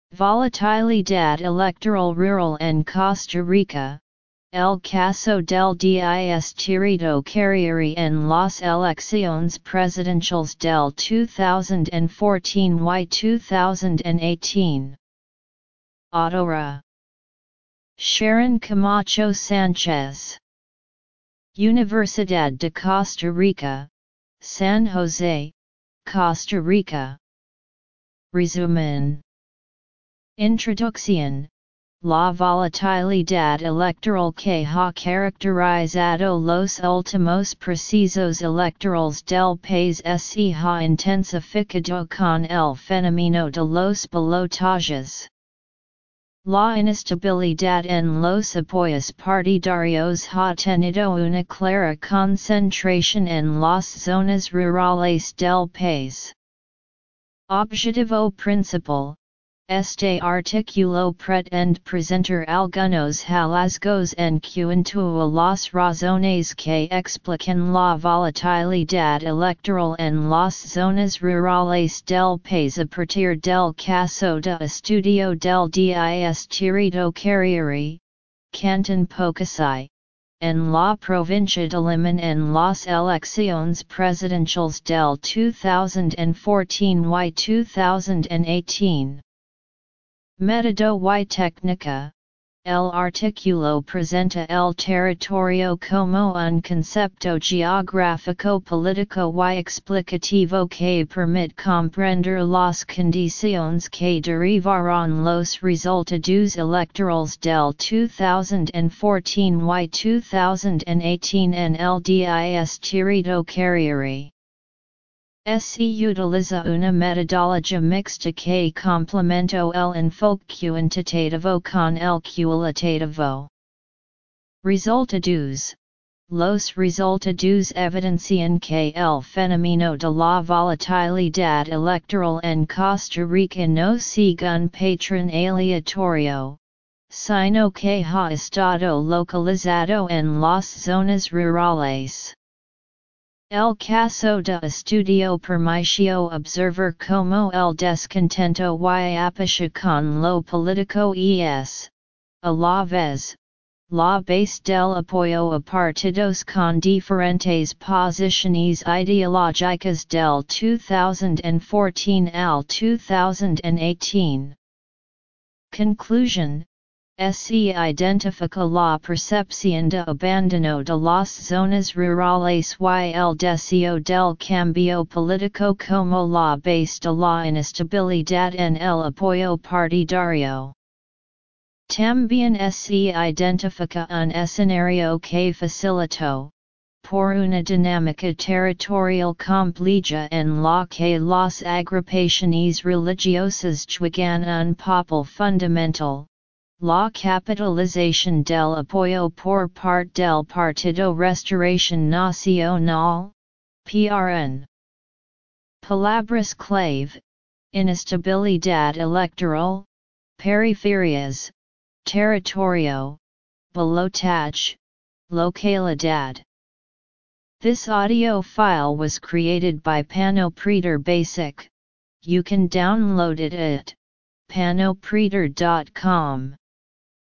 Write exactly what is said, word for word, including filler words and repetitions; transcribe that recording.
Volatilidad electoral rural en Costa Rica, el caso del distrito Carriere en las elecciones presidenciales del dos mil catorce y dos mil dieciocho. Autora: Sharon Camacho Sánchez. Universidad de Costa Rica, San Jose, Costa Rica. Resumen. Introducción. La volatilidad electoral que ha caracterizado los últimos procesos electorales del país se ha intensificado con el fenómeno de los balotajes. La inestabilidad en los apoyos partidarios ha tenido una clara concentración en las zonas rurales del país. Objetivo principal: este artículo pretende presentar algunos hallazgos en cuanto a las razones que explican la volatilidad electoral en las zonas rurales del país a partir del caso de estudio del distrito Carriere, Cantón Pocosí, en la provincia de Limón en las elecciones presidenciales del dos mil catorce y dos mil dieciocho. Método y técnica. El artículo presenta el territorio como un concepto geográfico político y explicativo que permite comprender las condiciones que derivaron los resultados electorales del dos mil catorce y dos mil dieciocho en el distrito Carriere. Se utiliza una metodología mixta que complementó el enfoque cuantitativo con el cualitativo. Resultados. Los resultados evidencian que el fenómeno de la volatilidad electoral en Costa Rica no sigue un patrón aleatorio, sino que ha estado localizado en las zonas rurales. El caso de estudio permitió observar cómo el descontento y apatia con lo político es, a la vez, la base del apoyo a partidos con diferentes posiciones ideológicas del dos mil catorce al dos mil dieciocho. Conclusion. Se identifica la percepción de abandono de las zonas rurales y el deseo del cambio político como la base de la inestabilidad en el apoyo partidario. También se identifica un escenario que facilitó, por una dinámica territorial compleja en la que las agrupaciones religiosas juegan un papel fundamental, la capitalización del apoyo por parte del Partido Restauración Nacional, P R N. Palabras clave: inestabilidad electoral, periferias, territorio, balotaje, localidad. This audio file was created by Panopreter Basic. You can download it at panopreter dot com.